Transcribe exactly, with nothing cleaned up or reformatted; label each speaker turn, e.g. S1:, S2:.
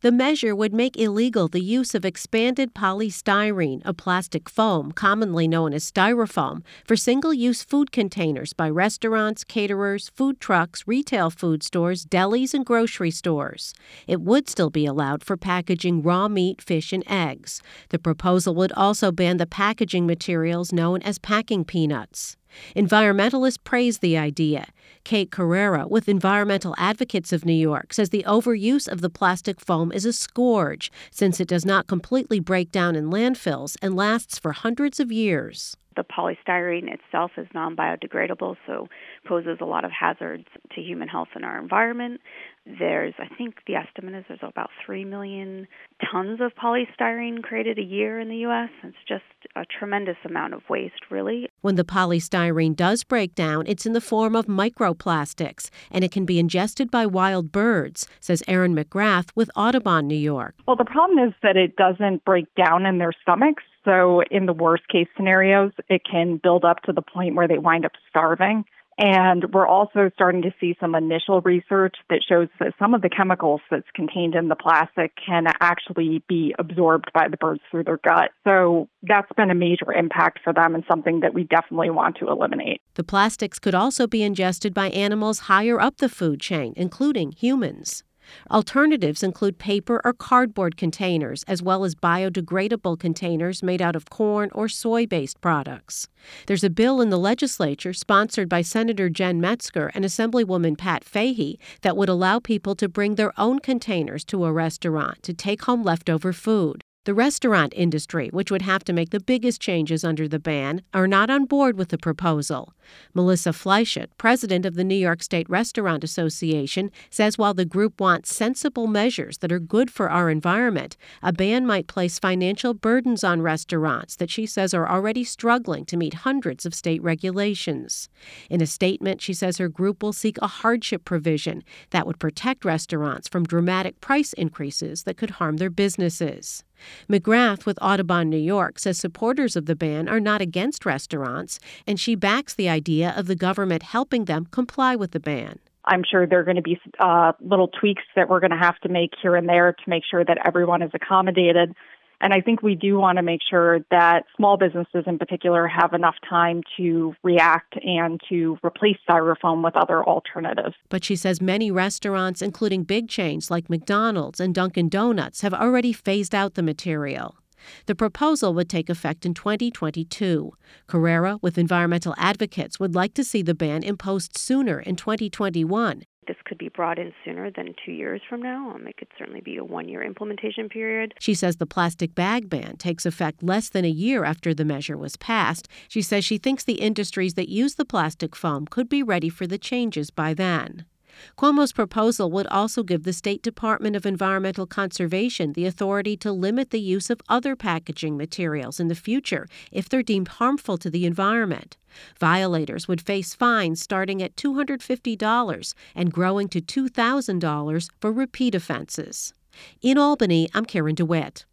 S1: The measure would make illegal the use of expanded polystyrene, a plastic foam commonly known as styrofoam, for single-use food containers by restaurants, caterers, food trucks, retail food stores, delis, and grocery stores. It would still be allowed for packaging raw meat, fish, and eggs. The proposal would also ban the packaging materials known as packing peanuts. Environmentalists praise the idea. Kate Carrera, with Environmental Advocates of New York, says the overuse of the plastic foam is a scourge since it does not completely break down in landfills and lasts for hundreds of years.
S2: The polystyrene itself is non-biodegradable, so poses a lot of hazards to human health and our environment. There's, I think the estimate is there's about three million tons of polystyrene created a year in the U S It's just a tremendous amount of waste, really.
S1: When the polystyrene does break down, it's in the form of microplastics, and it can be ingested by wild birds, says Erin McGrath with Audubon, New York.
S3: Well, the problem is that it doesn't break down in their stomachs. So in the worst case scenarios, it can build up to the point where they wind up starving. And we're also starting to see some initial research that shows that some of the chemicals that's contained in the plastic can actually be absorbed by the birds through their gut. So that's been a major impact for them and something that we definitely want to eliminate.
S1: The plastics could also be ingested by animals higher up the food chain, including humans. Alternatives include paper or cardboard containers, as well as biodegradable containers made out of corn or soy-based products. There's a bill in the legislature sponsored by Senator Jen Metzger and Assemblywoman Pat Fahey that would allow people to bring their own containers to a restaurant to take home leftover food. The restaurant industry, which would have to make the biggest changes under the ban, are not on board with the proposal. Melissa Fleischert, president of the New York State Restaurant Association, says while the group wants sensible measures that are good for our environment, a ban might place financial burdens on restaurants that she says are already struggling to meet hundreds of state regulations. In a statement, she says her group will seek a hardship provision that would protect restaurants from dramatic price increases that could harm their businesses. McGrath with Audubon, New York, says supporters of the ban are not against restaurants, and she backs the idea of the government helping them comply with the ban.
S3: I'm sure there are going to be uh, little tweaks that we're going to have to make here and there to make sure that everyone is accommodated. And I think we do want to make sure that small businesses in particular have enough time to react and to replace styrofoam with other alternatives.
S1: But she says many restaurants, including big chains like McDonald's and Dunkin' Donuts, have already phased out the material. The proposal would take effect in twenty twenty-two. Carrera, with Environmental Advocates, would like to see the ban imposed sooner in twenty twenty-one.
S2: This could be brought in sooner than two years from now. Um, it could certainly be a one-year implementation period.
S1: She says the plastic bag ban takes effect less than a year after the measure was passed. She says she thinks the industries that use the plastic foam could be ready for the changes by then. Cuomo's proposal would also give the State Department of Environmental Conservation the authority to limit the use of other packaging materials in the future if they're deemed harmful to the environment. Violators would face fines starting at two hundred fifty dollars and growing to two thousand dollars for repeat offenses. In Albany, I'm Karen DeWitt.